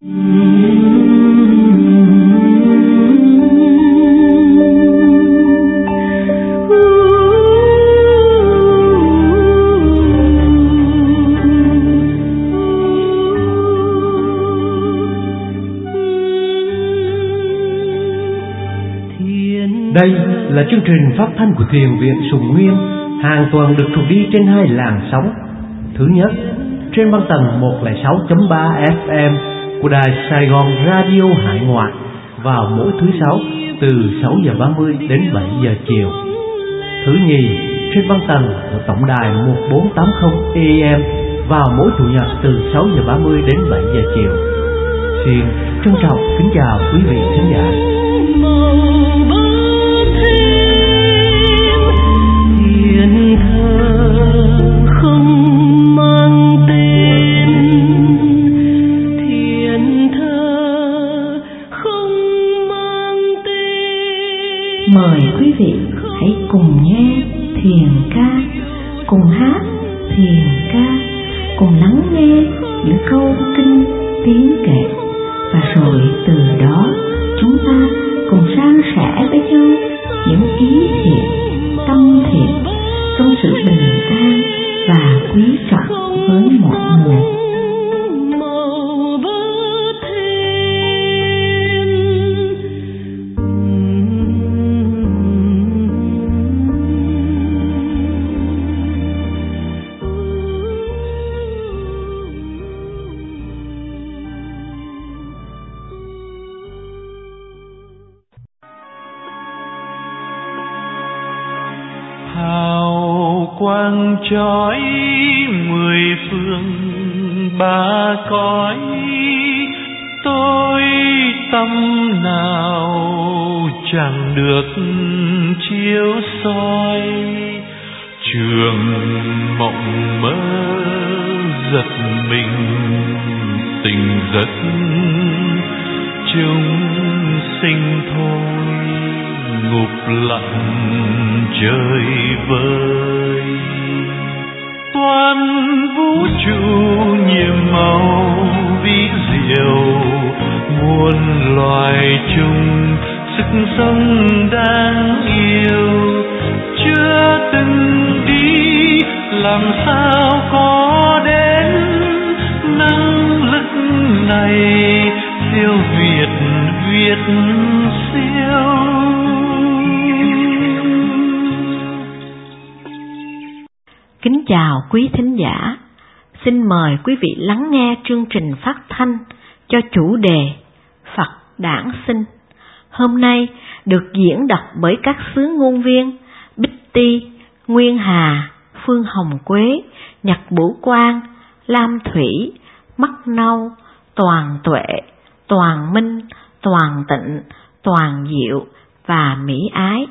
Đây là chương trình phát thanh của Thiền viện Sùng Nguyên, hàng tuần được thuộc đi trên hai làn sóng. Thứ nhất, trên băng tần 106.3 FM của đài Sài Gòn Radio Hải Ngoại vào mỗi thứ Sáu từ 6 giờ 30 đến 7 giờ chiều. Thứ nhì, trên băng tần của tổng đài 1480 AM vào mỗi Chủ nhật từ 6 giờ 30 đến 7 giờ chiều. Xin trân trọng kính chào quý vị khán giả. Thiền thờ không mang tên, thiền thờ không mang tên. Mời quý vị hãy cùng nghe thiền ca, cùng hát thiền ca, cùng lắng nghe những câu kinh tiếng kệ, và rồi từ đó chúng ta cùng san sẻ với nhau những ý thiện, tâm thiện trong sự bình an và quý trọng với mọi người. Quang chói mười phương ba cõi, tôi tâm nào chẳng được chiếu soi. Trường mộng mơ giật mình tỉnh giấc, chúng sinh thôi ngụp lặng trời vơi. Toàn vũ trụ nhiệm màu vĩ diệu, muôn loài chung sức sống đáng yêu. Chưa từng đi làm sao có đến năng lực này, siêu việt việt siêu. Kính chào quý thính giả, xin mời quý vị lắng nghe chương trình phát thanh cho chủ đề Phật Đản Sinh. Hôm nay được diễn đọc bởi các xứ ngôn viên Bích Ti, Nguyên Hà, Phương Hồng Quế, Nhật Bửu Quang, Lam Thủy, Mắt Nâu, Toàn Tuệ, Toàn Minh, Toàn Tịnh, Toàn Diệu và Mỹ Ái.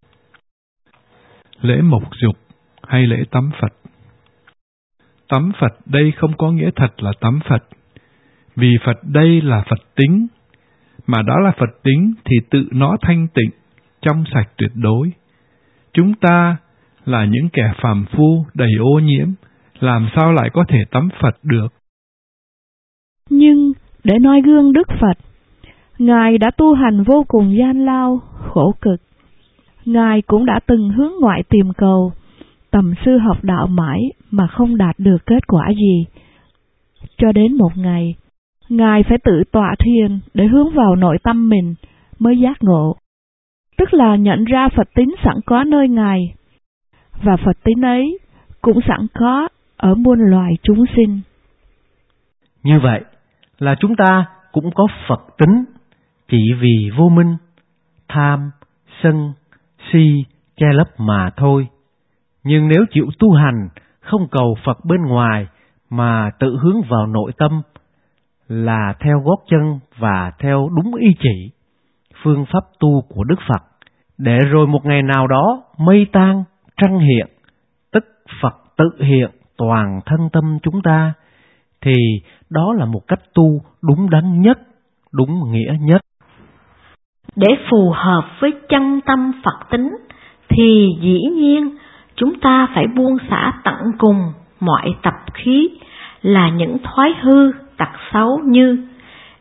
Lễ Mộc Dục hay lễ tắm Phật. Tắm Phật đây không có nghĩa thật là tắm Phật, vì Phật đây là Phật tính, mà đó là Phật tính thì tự nó thanh tịnh, trong sạch tuyệt đối. Chúng ta là những kẻ phàm phu đầy ô nhiễm, làm sao lại có thể tắm Phật được? Nhưng để noi gương Đức Phật, Ngài đã tu hành vô cùng gian lao, khổ cực. Ngài cũng đã từng hướng ngoại tìm cầu, tầm sư học đạo mãi mà không đạt được kết quả gì. Cho đến một ngày, Ngài phải tự tọa thiền để hướng vào nội tâm mình mới giác ngộ. Tức là nhận ra Phật tính sẵn có nơi Ngài, và Phật tính ấy cũng sẵn có ở muôn loài chúng sinh. Như vậy là chúng ta cũng có Phật tính, chỉ vì vô minh, tham, sân, si che lấp mà thôi. Nhưng nếu chịu tu hành, không cầu Phật bên ngoài mà tự hướng vào nội tâm, là theo gót chân và theo đúng ý chỉ, phương pháp tu của Đức Phật, để rồi một ngày nào đó mây tan, trăng hiện, tức Phật tự hiện toàn thân tâm chúng ta, thì đó là một cách tu đúng đắn nhất, đúng nghĩa nhất. Để phù hợp với chân tâm Phật tính, thì dĩ nhiên chúng ta phải buông xả tận cùng mọi tập khí, là những thói hư, tật xấu như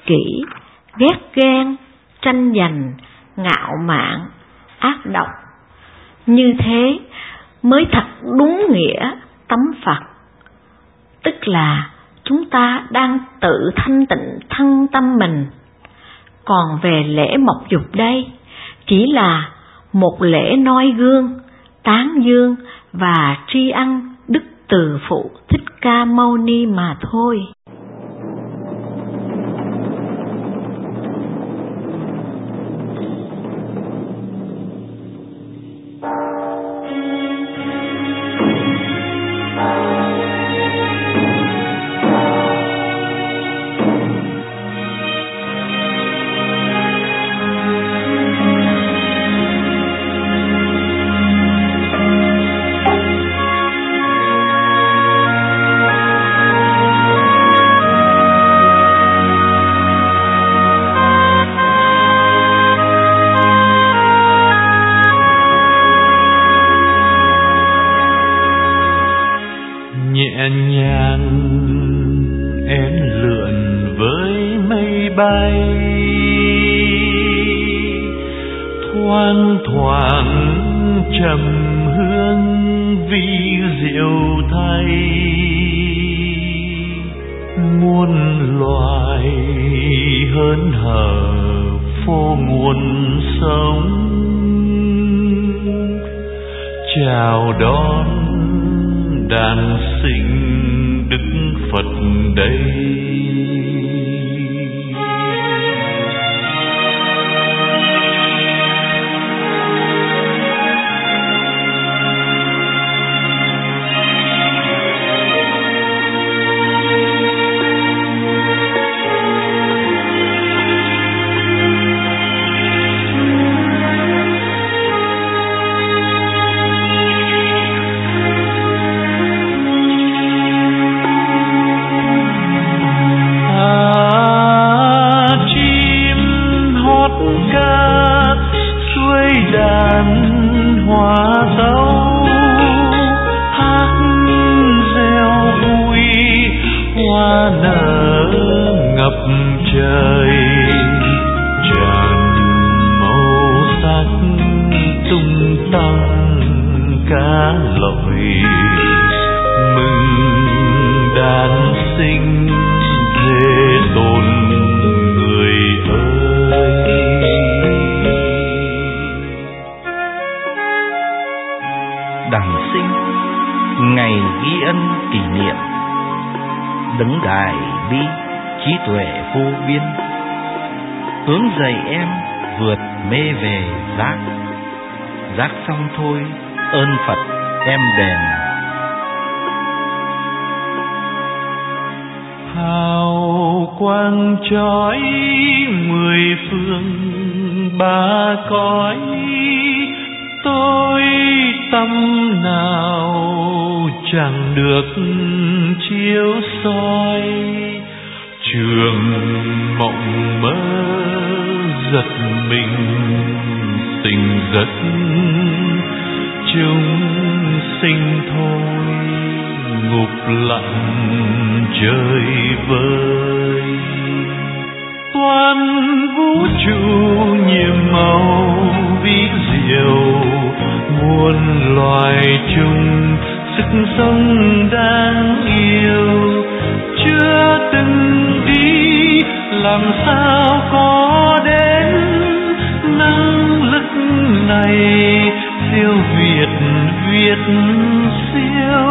kỷ, ghét ghen, tranh giành, ngạo mạn, ác độc. Như thế mới thật đúng nghĩa tắm Phật, tức là chúng ta đang tự thanh tịnh thân tâm mình. Còn về lễ mộc dục đây, chỉ là một lễ noi gương, tán dương và tri ân Đức Từ Phụ Thích Ca Mâu Ni mà thôi. Nhẹ nhàng én lượn với mây bay, thoang thoảng trầm hương vi diệu thay. Muôn loài hớn hở phô nguồn sống, chào đón đàn sinh Đức Phật đây. Đản sinh, ngày ghi ân kỷ niệm, đấng đại bi trí tuệ vô biên, hướng dạy em vượt mê về giác. Giác xong thôi ơn Phật em đền. Hào quang chói mười phương ba cõi, tôi tâm nào chẳng được chiếu soi. Trường mộng mơ giật mình tỉnh giấc, chúng sinh thôi ngục lặng trời vơi. Toàn vũ trụ nhiệm màu vĩ diệu, muôn loài chung sức sống đáng yêu. Chưa từng đi làm sao có đến năng lực này, siêu việt việt siêu.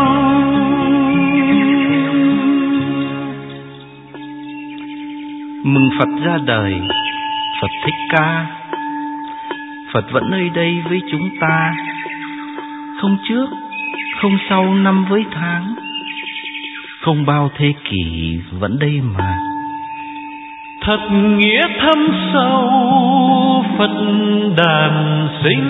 Mừng Phật ra đời, Phật Thích Ca. Phật vẫn nơi đây với chúng ta, không trước, không sau năm với tháng, không bao thế kỷ vẫn đây mà. Thật nghĩa thâm sâu Phật đản sinh,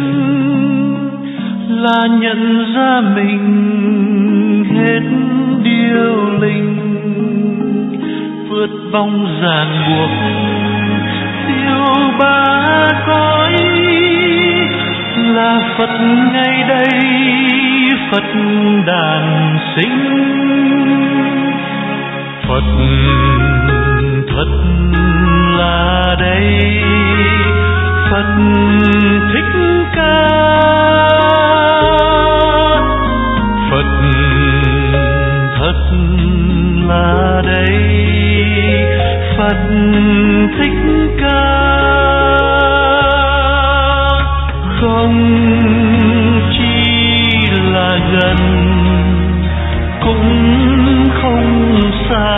là nhận ra mình hết điêu linh, vượt vòng ràng buộc siêu ba cõi. Là Phật ngay đây, Phật đản sinh, Phật thật đây Phật Thích Ca. Phật thật là đây Phật Thích Ca. Không chỉ là gần cũng không xa,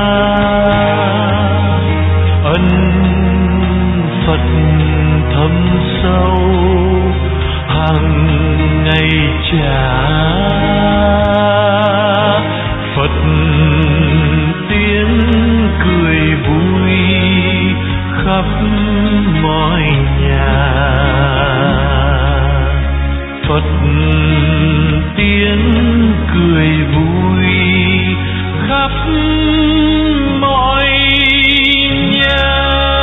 ân Phật thâm sâu hàng ngày trả. Phật tiếng cười vui khắp mọi nhà. Phật tiếng cười vui khắp mọi nhà.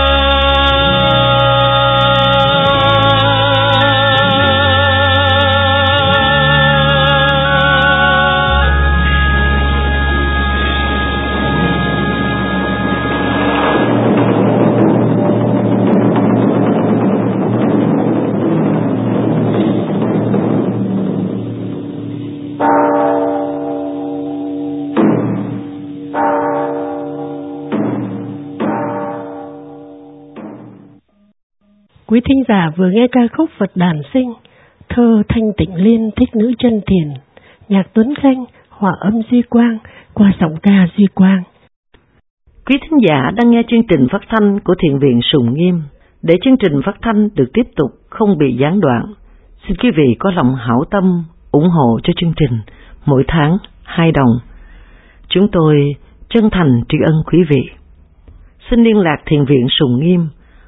Quý thính giả vừa nghe ca khúc Phật Đản Sinh, thơ Thanh Tịnh Liên Thích Nữ Chân Thiền, nhạc Tuấn Khanh, hòa âm Duy Quang qua giọng ca Duy Quang. Quý thính giả đang nghe chương trình phát thanh của Thiền viện Sùng Nghiêm. Để chương trình phát thanh được tiếp tục không bị gián đoạn, xin quý vị có lòng hảo tâm ủng hộ cho chương trình mỗi tháng 2 đồng. Chúng tôi chân thành tri ân quý vị. Xin liên lạc Thiền viện Sùng Nghiêm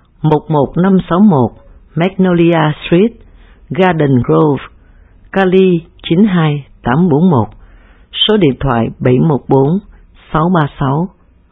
11561 Magnolia Street, Garden Grove, Cali 92841, số điện thoại 714 636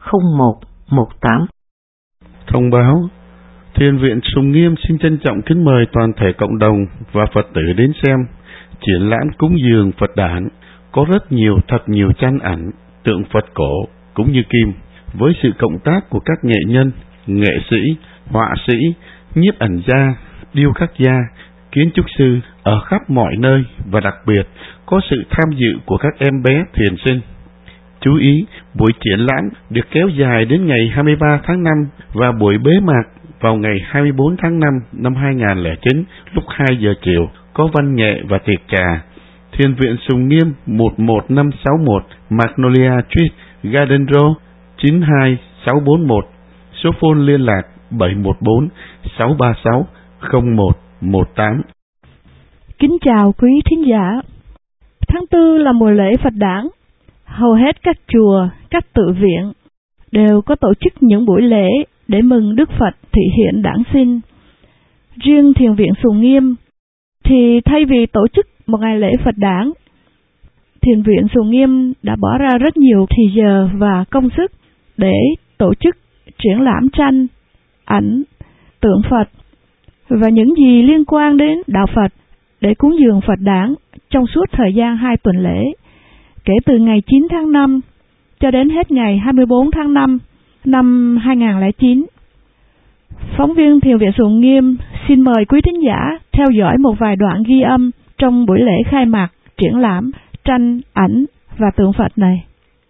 0118. Thông báo, Thiền viện Sùng Nghiêm xin trân trọng kính mời toàn thể cộng đồng và Phật tử đến xem triển lãm cúng dường Phật Đản. Có rất nhiều, thật nhiều tranh ảnh, tượng Phật cổ cũng như kim, với sự cộng tác của các nghệ nhân, nghệ sĩ, họa sĩ, nhiếp ảnh gia, điêu khắc gia, kiến trúc sư ở khắp mọi nơi, và đặc biệt có sự tham dự của các em bé thiền sinh. Chú ý, buổi triển lãm được kéo dài đến ngày 23 tháng 5 và buổi bế mạc vào ngày 24 tháng 5 năm 2009 lúc 2 giờ chiều, có văn nghệ và tiệc trà. Thiền viện Sùng Nghiêm 11561 Magnolia Street, Garden Road 92641. Số phone liên lạc 714 636 0118. Kính chào quý thính giả. Tháng 4 là mùa lễ Phật Đản. Hầu hết các chùa, các tự viện đều có tổ chức những buổi lễ để mừng Đức Phật thị hiện đản sinh. Riêng Thiền viện Sùng Nghiêm thì thay vì tổ chức một ngày lễ Phật Đản, Thiền viện Sùng Nghiêm đã bỏ ra rất nhiều thì giờ và công sức để tổ chức triển lãm tranh, ảnh, tượng Phật và những gì liên quan đến đạo Phật để cúng dường Phật Đản trong suốt thời gian 2 tuần lễ, kể từ ngày 9 tháng 5 cho đến hết ngày 24 tháng 5 năm 2009. Phóng viên Thiền viện Sùng Nghiêm xin mời quý thính giả theo dõi một vài đoạn ghi âm trong buổi lễ khai mạc triển lãm tranh, ảnh và tượng Phật này.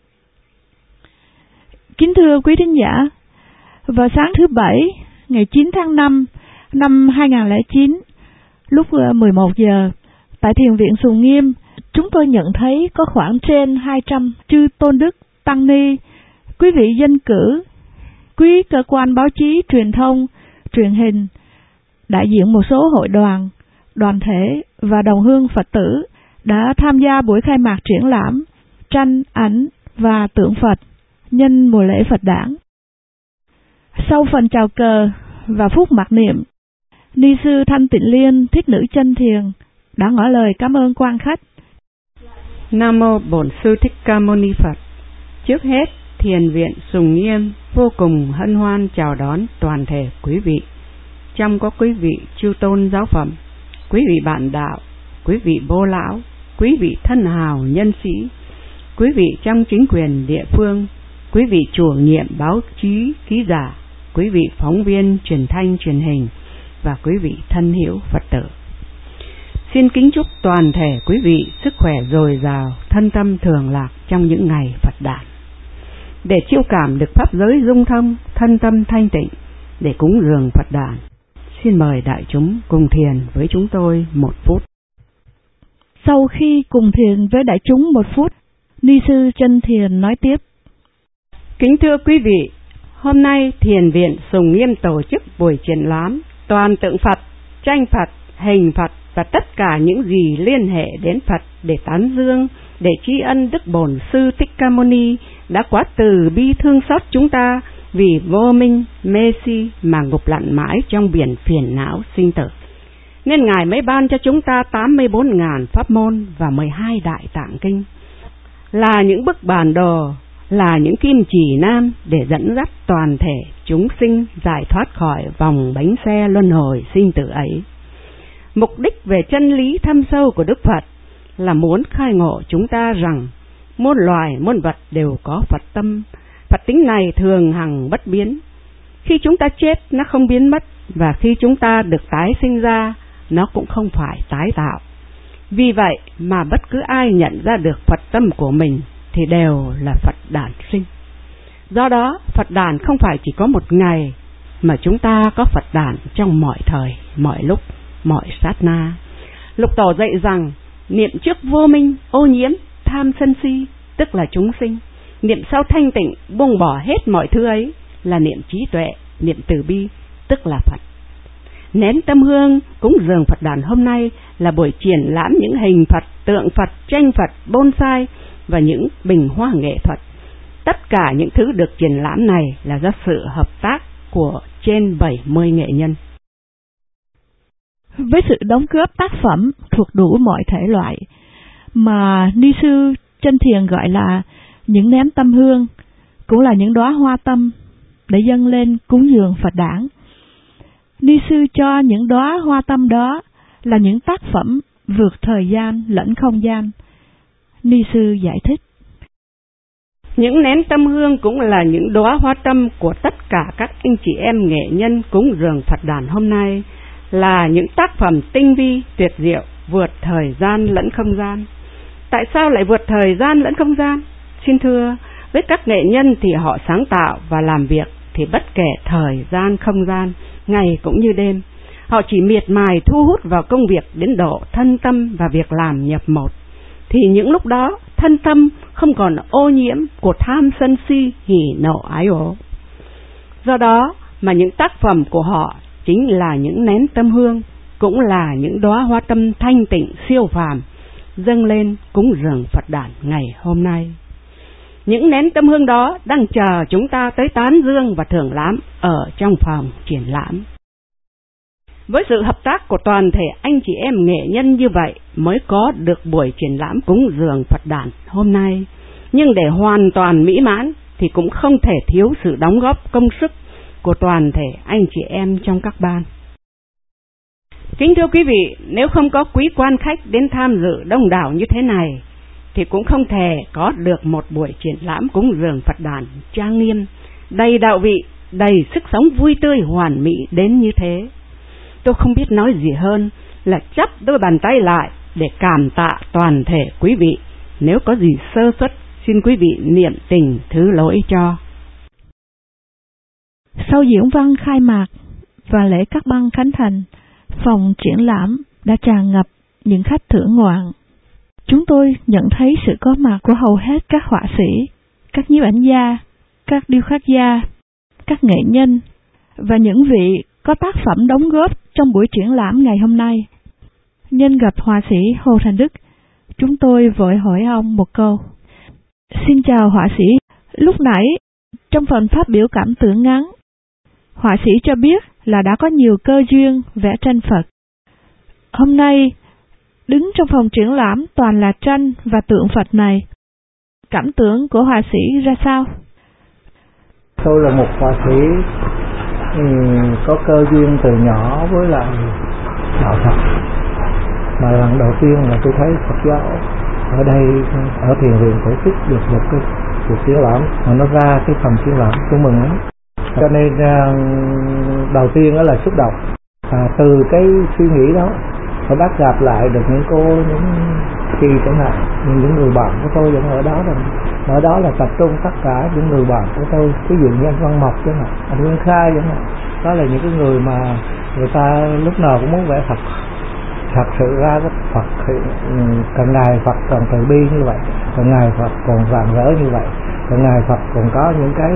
Kính thưa quý thính giả, vào sáng thứ Bảy, ngày 9 tháng 5 năm 2009, lúc 11 giờ, tại Thiền viện Sùng Nghiêm, chúng tôi nhận thấy có khoảng trên 200 chư tôn đức, tăng ni, quý vị dân cử, quý cơ quan báo chí, truyền thông, truyền hình, đại diện một số hội đoàn, đoàn thể và đồng hương Phật tử đã tham gia buổi khai mạc triển lãm tranh, ảnh và tượng Phật nhân mùa lễ Phật Đản. Sau phần chào cờ và phút mặc niệm, Ni sư Thanh Tịnh Liên Thích Nữ Chân Thiền đã ngỏ lời cảm ơn quan khách. Nam mô Bổn Sư Thích Ca Mâu Ni Phật. Trước hết, Thiền viện Sùng Nghiêm vô cùng hân hoan chào đón toàn thể quý vị, trong có quý vị chư tôn giáo phẩm, quý vị bạn đạo, quý vị bố lão, quý vị thân hào nhân sĩ, quý vị trong chính quyền địa phương, quý vị chủ nhiệm báo chí ký giả, quý vị phóng viên truyền thanh truyền hình và quý vị thân hữu Phật tử. Xin kính chúc toàn thể quý vị sức khỏe dồi dào, thân tâm thường lạc trong những ngày Phật đản. Để chiêu cảm được pháp giới dung thông, thân tâm thanh tịnh, để cúng dường Phật đản, xin mời đại chúng cùng thiền với chúng tôi 1 phút. Sau khi cùng thiền với đại chúng 1 phút, Ni sư Chân Thiền nói tiếp. Kính thưa quý vị, hôm nay Thiền viện Sùng Nghiêm tổ chức buổi triển lãm toàn tượng Phật, tranh Phật, hình Phật và tất cả những gì liên hệ đến Phật để tán dương, để tri ân Đức Bổn Sư Thích Ca Mâu Ni đã quá từ bi thương xót chúng ta vì vô minh, mê si mà ngục lặn mãi trong biển phiền não sinh tử. Nên Ngài mới ban cho chúng ta 84.000 pháp môn và 12 đại tạng kinh, là những bức bản đồ, là những kim chỉ nam để dẫn dắt toàn thể chúng sinh giải thoát khỏi vòng bánh xe luân hồi sinh tử ấy. Mục đích về chân lý thâm sâu của Đức Phật là muốn khai ngộ chúng ta rằng muôn loài muôn vật đều có Phật tâm. Phật tính này thường hằng bất biến. Khi chúng ta chết nó không biến mất, và khi chúng ta được tái sinh ra nó cũng không phải tái tạo. Vì vậy mà bất cứ ai nhận ra được Phật tâm của mình thì đều là Phật đản sinh. Do đó Phật đản không phải chỉ có một ngày, mà chúng ta có Phật đản trong mọi thời, mọi lúc, mọi sát na. Lục Tổ dạy rằng niệm trước vô minh, ô nhiễm, tham sân si, tức là chúng sinh. Niệm sau thanh tịnh, buông bỏ hết mọi thứ ấy là niệm trí tuệ, niệm từ bi, tức là Phật. Nén tâm hương cúng dường Phật đản hôm nay là buổi triển lãm những hình Phật, tượng Phật, tranh Phật, bonsai và những bình hoa nghệ thuật. Tất cả những thứ được triển lãm này là do sự hợp tác của trên 70 nghệ nhân. Với sự đóng góp tác phẩm thuộc đủ mọi thể loại mà Ni sư Chân Thiền gọi là những nén tâm hương, cũng là những đóa hoa tâm để dâng lên cúng dường Phật đản. Ni sư cho những đóa hoa tâm đó là những tác phẩm vượt thời gian lẫn không gian. Ni sư giải thích. Những nén tâm hương cũng là những đóa hoa tâm của tất cả các anh chị em nghệ nhân cúng dường Phật đản hôm nay, là những tác phẩm tinh vi, tuyệt diệu, vượt thời gian lẫn không gian. Tại sao lại vượt thời gian lẫn không gian? Xin thưa, với các nghệ nhân thì họ sáng tạo và làm việc thì bất kể thời gian không gian, ngày cũng như đêm. Họ chỉ miệt mài thu hút vào công việc đến độ thân tâm và việc làm nhập một. Thì những lúc đó thân tâm không còn ô nhiễm của tham sân si, hỉ nộ ái ố. Do đó mà những tác phẩm của họ chính là những nén tâm hương, cũng là những đóa hoa tâm thanh tịnh siêu phàm dâng lên cúng dường Phật đản ngày hôm nay. Những nén tâm hương đó đang chờ chúng ta tới tán dương và thưởng lãm ở trong phòng triển lãm. Với sự hợp tác của toàn thể anh chị em nghệ nhân như vậy mới có được buổi triển lãm cúng dường Phật đản hôm nay. Nhưng để hoàn toàn mỹ mãn thì cũng không thể thiếu sự đóng góp công sức của toàn thể anh chị em trong các ban. Kính thưa quý vị, nếu không có quý quan khách đến tham dự đông đảo như thế này thì cũng không thể có được một buổi triển lãm cúng dường Phật đản trang nghiêm, đầy đạo vị, đầy sức sống vui tươi hoàn mỹ đến như thế. Tôi không biết nói gì hơn là chắp đôi bàn tay lại để cảm tạ toàn thể quý vị. Nếu có gì sơ suất, xin quý vị niệm tình thứ lỗi cho. Sau diễn văn khai mạc và lễ cắt băng khánh thành, phòng triển lãm đã tràn ngập những khách thưởng ngoạn. Chúng tôi nhận thấy sự có mặt của hầu hết các họa sĩ, các nhiếp ảnh gia, các điêu khắc gia, các nghệ nhân và những vị có tác phẩm đóng góp trong buổi triển lãm ngày hôm nay. Nhân gặp họa sĩ Hồ Thành Đức, chúng tôi vội hỏi ông một câu. Xin chào họa sĩ, lúc nãy trong phần phát biểu cảm tưởng ngắn, họa sĩ cho biết là đã có nhiều cơ duyên vẽ tranh Phật. Hôm nay, đứng trong phòng triển lãm toàn là tranh và tượng Phật này, cảm tưởng của họa sĩ ra sao? Tôi là một họa sĩ có cơ duyên từ nhỏ với lại đạo Phật. Mà lần đầu tiên là tôi thấy Phật giáo ở đây, ở thiền viện tổ chức được một cái cuộc triển lãm, mà nó ra cái phần triển lãm, tôi mừng lắm. Cho nên đầu tiên đó là xúc động. Từ cái suy nghĩ đó tôi bắt gặp lại được những cô, những Kỳ chẳng hạn, những người bạn của tôi vẫn ở đó rồi. Ở đó là tập trung tất cả những người bạn của tôi, ví dụ như anh Văn Mộc chẳng hạn, anh Nguyên Khai chẳng hạn. Đó là những cái người mà người ta lúc nào cũng muốn vẽ Phật. Thật sự ra Phật càng ngày Phật còn từ bi như vậy, càng ngày Phật còn rạng rỡ như vậy, càng ngày Phật còn có những cái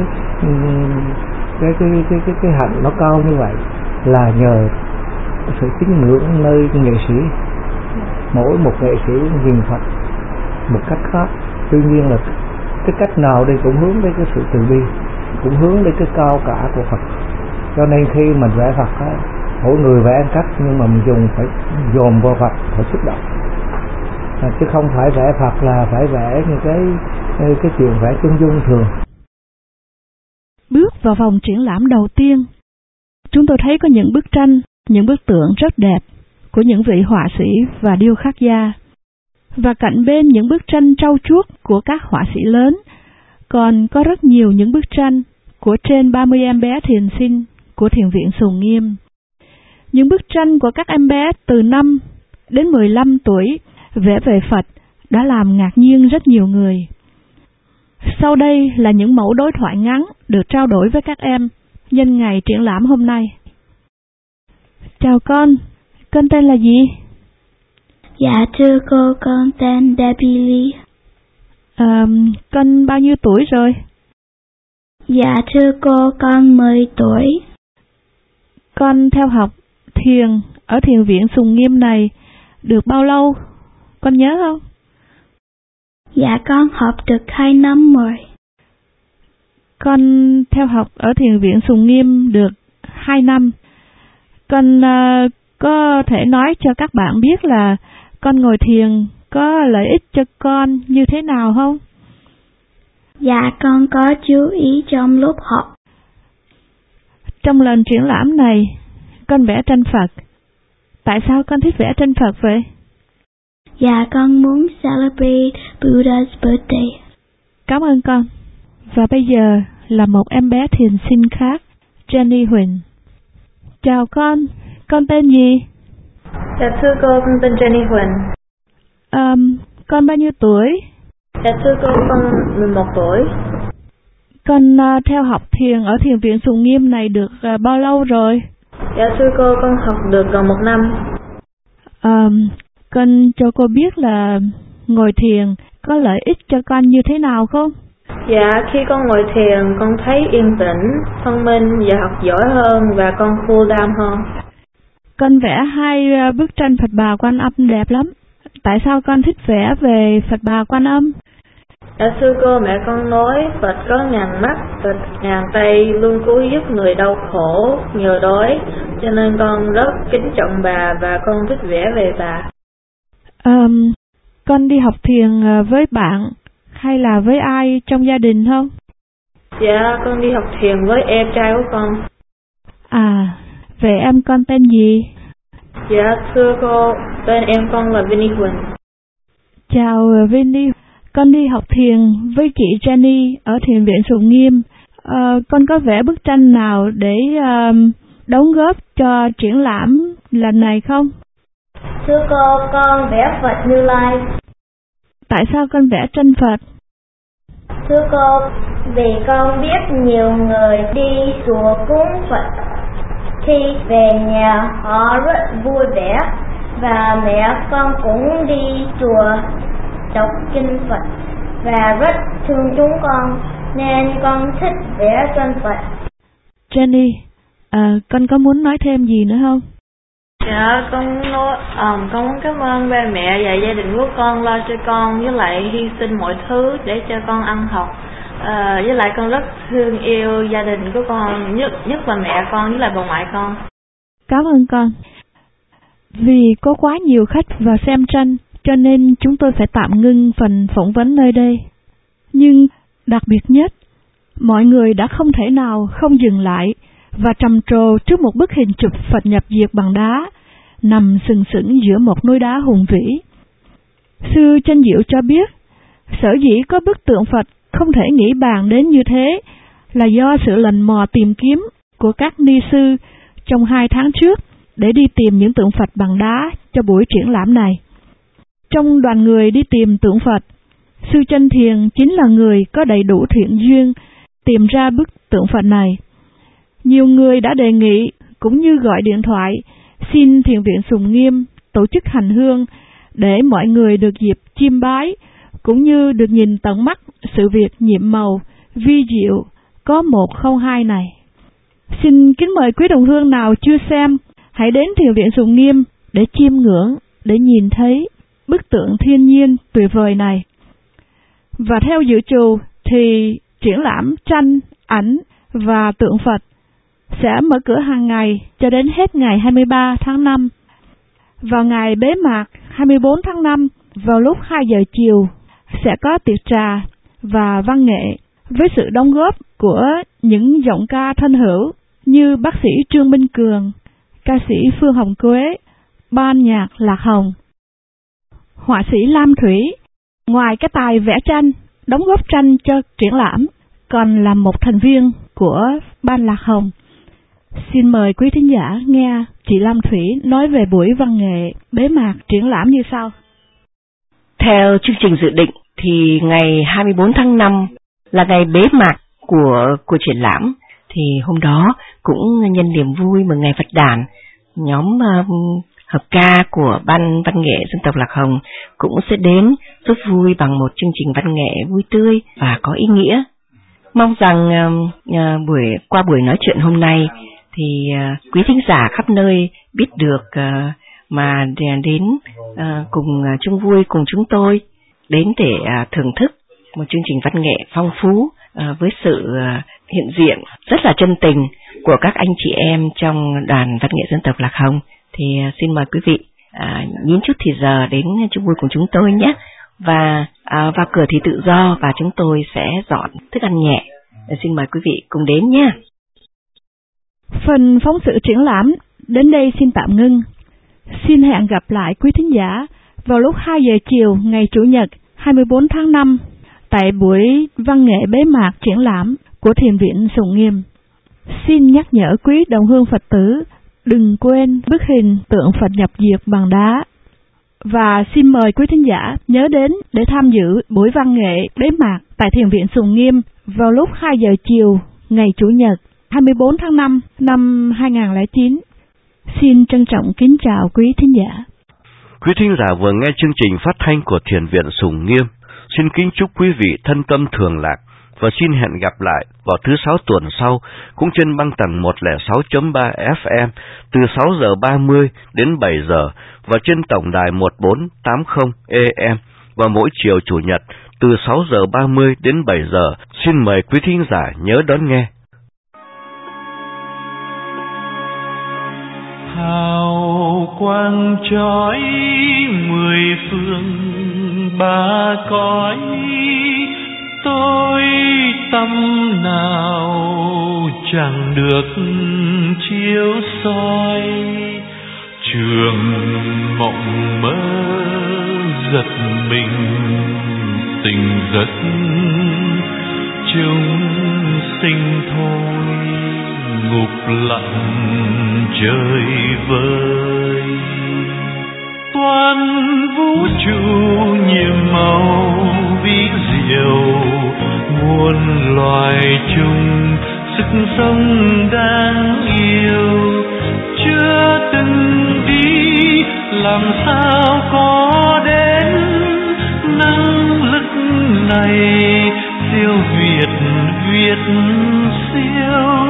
hạnh nó cao như vậy, là nhờ sự tín ngưỡng nơi nghệ sĩ. Mỗi một nghệ sĩ nhìn Phật một cách khác, tuy nhiên là cái cách nào đây cũng hướng đến cái sự từ bi, cũng hướng đến cái cao cả của Phật. Cho nên khi mình vẽ Phật á, mỗi người vẽ một cách, nhưng mà mình dùng phải dồn vào Phật, phải xúc động, chứ không phải vẽ Phật là phải vẽ như cái chuyện vẽ chân dung thường. Bước vào vòng triển lãm đầu tiên, chúng tôi thấy có những bức tranh, những bức tượng rất đẹp của những vị họa sĩ và điêu khắc gia. Và cạnh bên những bức tranh trau chuốt của các họa sĩ lớn, còn có rất nhiều những bức tranh của trên 30 em bé thiền sinh của Thiền viện Sùng Nghiêm. Những bức tranh của các em bé từ 5 đến 15 tuổi vẽ về Phật đã làm ngạc nhiên rất nhiều người. Sau đây là những mẫu đối thoại ngắn được trao đổi với các em nhân ngày triển lãm hôm nay. Chào con tên là gì? Dạ thưa cô, con tên Debbie Lee. Con bao nhiêu tuổi rồi? Dạ thưa cô, con 10 tuổi. Con theo học thiền ở Thiền viện Sùng Nghiêm này được bao lâu? Con nhớ không? Dạ con học được 2 năm rồi. Con theo học ở Thiền viện Sùng Nghiêm được 2 năm. Con có thể nói cho các bạn biết là con ngồi thiền có lợi ích cho con như thế nào không? Dạ con có chú ý trong lúc học. Trong lần triển lãm này, con vẽ tranh Phật. Tại sao con thích vẽ tranh Phật vậy? Dạ con muốn celebrate Buddha's birthday. Cảm ơn con. Và bây giờ là một em bé thiền sinh khác, Jenny Huỳnh. Chào con tên gì? Dạ thưa cô, con tên Jenny Huỳnh. Con bao nhiêu tuổi? Dạ thưa cô, con 11 tuổi. Con theo học thiền ở Thiền viện Sùng Nghiêm này được bao lâu rồi? Dạ thưa cô, con học được gần 1 năm. Con cho cô biết là ngồi thiền có lợi ích cho con như thế nào không? Dạ, khi con ngồi thiền con thấy yên tĩnh, thông minh và học giỏi hơn và con cool down hơn. Con vẽ 2 bức tranh Phật Bà Quan Âm đẹp lắm. Tại sao con thích vẽ về Phật Bà Quan Âm? Dạ thưa cô, mẹ con nói Phật có ngàn mắt, Phật ngàn tay, luôn cứu giúp người đau khổ, nghèo đói, cho nên con rất kính trọng bà và con thích vẽ về bà. Con đi học thiền với bạn hay là với ai trong gia đình không? Dạ, con đi học thiền với em trai của con. Vậy em con tên gì? Dạ thưa cô, tên em con là Vinny Huỳnh. Chào Vinny, con đi học thiền với chị Jenny ở Thiền viện Sùng Nghiêm. Con có vẽ bức tranh nào để đóng góp cho triển lãm lần này không? Thưa cô, con vẽ Phật Như Lai. Tại sao con vẽ tranh Phật? Thưa cô, vì con biết nhiều người đi chùa cúng Phật, khi về nhà họ rất vui vẻ, và mẹ con cũng đi chùa đọc kinh Phật và rất thương chúng con, nên con thích vẽ tranh Phật. Jenny, con có muốn nói thêm gì nữa không? Dạ, con muốn cảm ơn ba mẹ và gia đình của con lo cho con, với lại hy sinh mọi thứ để cho con ăn học. Với lại con rất thương yêu gia đình của con, nhất là mẹ con với lại bà ngoại con. Cảm ơn con. Vì có quá nhiều khách vào xem tranh, cho nên chúng tôi phải tạm ngưng phần phỏng vấn nơi đây. Nhưng đặc biệt nhất, mọi người đã không thể nào không dừng lại và trầm trồ trước một bức hình chụp Phật nhập diệt bằng đá, nằm sừng sững giữa một núi đá hùng vĩ. Sư Chánh Diệu cho biết, sở dĩ có bức tượng Phật không thể nghĩ bàn đến như thế là do sự lần mò tìm kiếm của các ni sư trong 2 tháng trước để đi tìm những tượng Phật bằng đá cho buổi triển lãm này. Trong đoàn người đi tìm tượng Phật, Sư Chân Thiền chính là người có đầy đủ thiện duyên tìm ra bức tượng Phật này. Nhiều người đã đề nghị cũng như gọi điện thoại xin Thiền viện Sùng Nghiêm tổ chức hành hương để mọi người được dịp chiêm bái cũng như được nhìn tận mắt sự việc nhiệm màu, vi diệu có 102 này. Xin kính mời quý đồng hương nào chưa xem, hãy đến Thiền viện Sùng Nghiêm để chiêm ngưỡng, để nhìn thấy bức tượng thiên nhiên tuyệt vời này. Và theo dự trù thì triển lãm tranh, ảnh và tượng Phật sẽ mở cửa hàng ngày cho đến hết ngày 23 tháng 5. Vào ngày bế mạc 24 tháng 5 vào lúc 2 giờ chiều sẽ có tiệc trà và văn nghệ với sự đóng góp của những giọng ca thân hữu như bác sĩ Trương Minh Cường, ca sĩ Phương Hồng Quế, ban nhạc Lạc Hồng. Họa sĩ Lam Thủy, ngoài cái tài vẽ tranh, đóng góp tranh cho triển lãm, còn là một thành viên của ban Lạc Hồng. Xin mời quý thính giả nghe chị Lam Thủy nói về buổi văn nghệ bế mạc triển lãm như sau. Theo chương trình dự định thì ngày 24 tháng 5 là ngày bế mạc của triển lãm. Thì hôm đó cũng nhân niềm vui mừng ngày Phật đản, nhóm hợp ca của ban văn nghệ dân tộc Lạc Hồng cũng sẽ đến giúp vui bằng một chương trình văn nghệ vui tươi và có ý nghĩa. Mong rằng qua buổi nói chuyện hôm nay thì quý thính giả khắp nơi biết được mà đến cùng chung vui cùng chúng tôi đến để thưởng thức một chương trình văn nghệ phong phú với sự hiện diện rất là chân tình của các anh chị em trong đoàn văn nghệ dân tộc Lạc Hồng. Thì xin mời quý vị nhín chút thì giờ đến chung vui cùng chúng tôi nhé. Và vào cửa thì tự do và chúng tôi sẽ dọn thức ăn nhẹ. Xin mời quý vị cùng đến nhé. Phần phóng sự triển lãm đến đây xin tạm ngưng. Xin hẹn gặp lại quý thính giả vào lúc 2 giờ chiều ngày Chủ nhật 24 tháng 5 tại buổi văn nghệ bế mạc triển lãm của Thiền viện Sùng Nghiêm. Xin nhắc nhở quý đồng hương Phật tử đừng quên bức hình tượng Phật nhập diệt bằng đá. Và xin mời quý thính giả nhớ đến để tham dự buổi văn nghệ bế mạc tại Thiền viện Sùng Nghiêm vào lúc 2 giờ chiều ngày Chủ nhật 24 tháng 5 năm 2009. Xin trân trọng kính chào quý thính giả. Quý thính giả vừa nghe chương trình phát thanh của Thiền viện Sùng Nghiêm. Xin kính chúc quý vị thân tâm thường lạc và xin hẹn gặp lại vào thứ 6 tuần sau cũng trên băng tần 106.3 FM từ 6 giờ 30 đến 7 giờ và trên tổng đài 1480 AM và mỗi chiều Chủ nhật từ 6 giờ 30 đến 7 giờ. Xin mời quý thính giả nhớ đón nghe. Hào quang chói 10 phương 3 cõi, tôi tâm nào chẳng được chiếu soi. Trường mộng mơ giật mình tình giấc, chúng sinh thôi ngục lặng trời vơi. Toàn vũ trụ nhiệm màu bí diệu, muôn loài chung sức sống đáng yêu. Chưa từng đi làm sao có đến năng lực này, siêu việt việt siêu.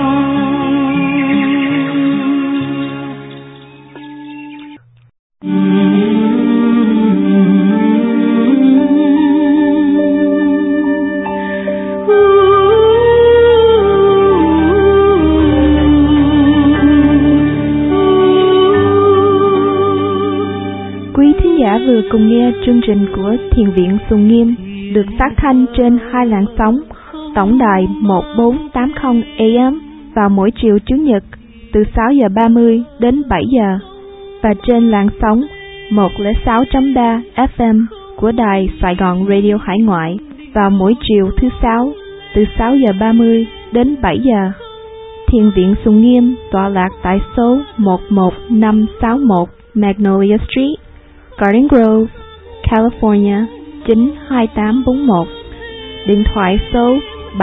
Vừa cùng nghe chương trình của Thiền viện Sùng Nghiêm được phát thanh trên 2 làn sóng, tổng đài 1480 AM vào mỗi chiều Chủ nhật từ 6 giờ 30 đến 7 giờ và trên làn sóng 106.3 FM của đài Sài Gòn Radio Hải Ngoại vào mỗi chiều thứ 6 từ 6 giờ 30 đến đến 7 giờ. Thiền viện Sùng Nghiêm tọa lạc tại số 11561 Magnolia Street, Garden Grove, California 92841. Điện thoại số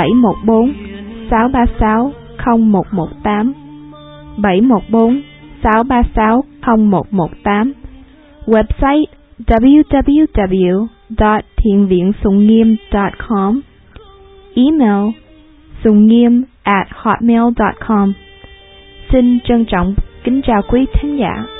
714-636-0118, 714-636-0118. Website www.thienviensungngiem.com. Email sungniem@hotmail.com. Xin trân trọng kính chào quý thính giả.